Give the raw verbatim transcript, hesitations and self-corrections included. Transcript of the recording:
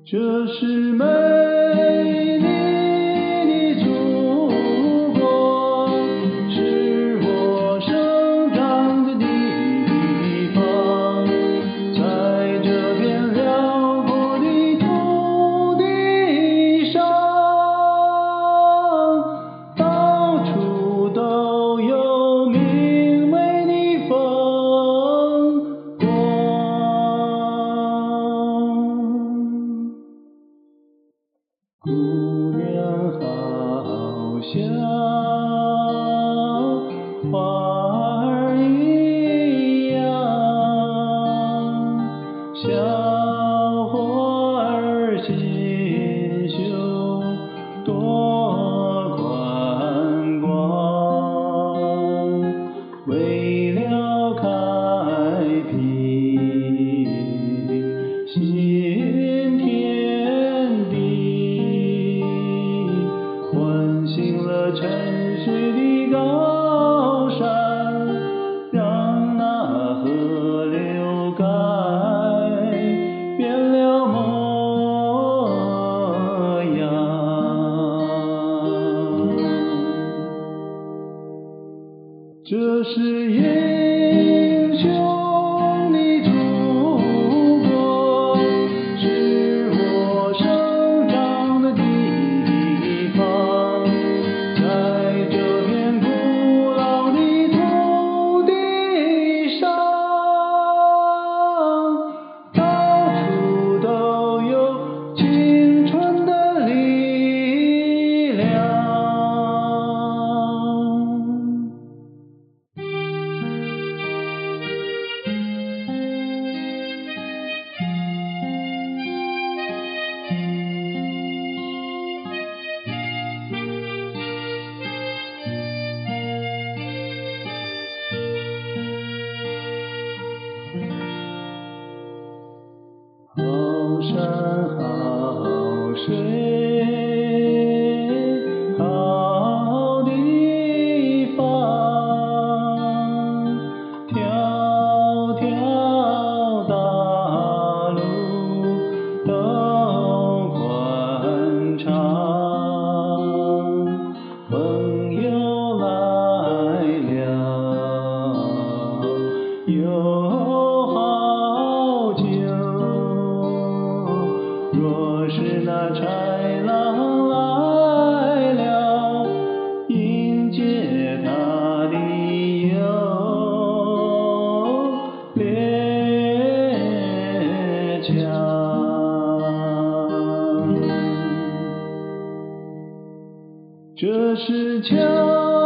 这是美丽的祖国，是我生长的地方，在这片辽阔的土地上，到处都有明媚的风光。姑娘好像花儿一样，小花儿心胸多宽广，为了开辟新天地，唤醒了沉睡的高山，让那河流改变了模样。这是英雄的祖国，是我生长的地方，在这片古老的土地上，到处都有青春的力量。好山好水好地方，条条大路都宽敞，朋友来了有好酒，若是那豺狼来了，迎接他的有猎枪。这是家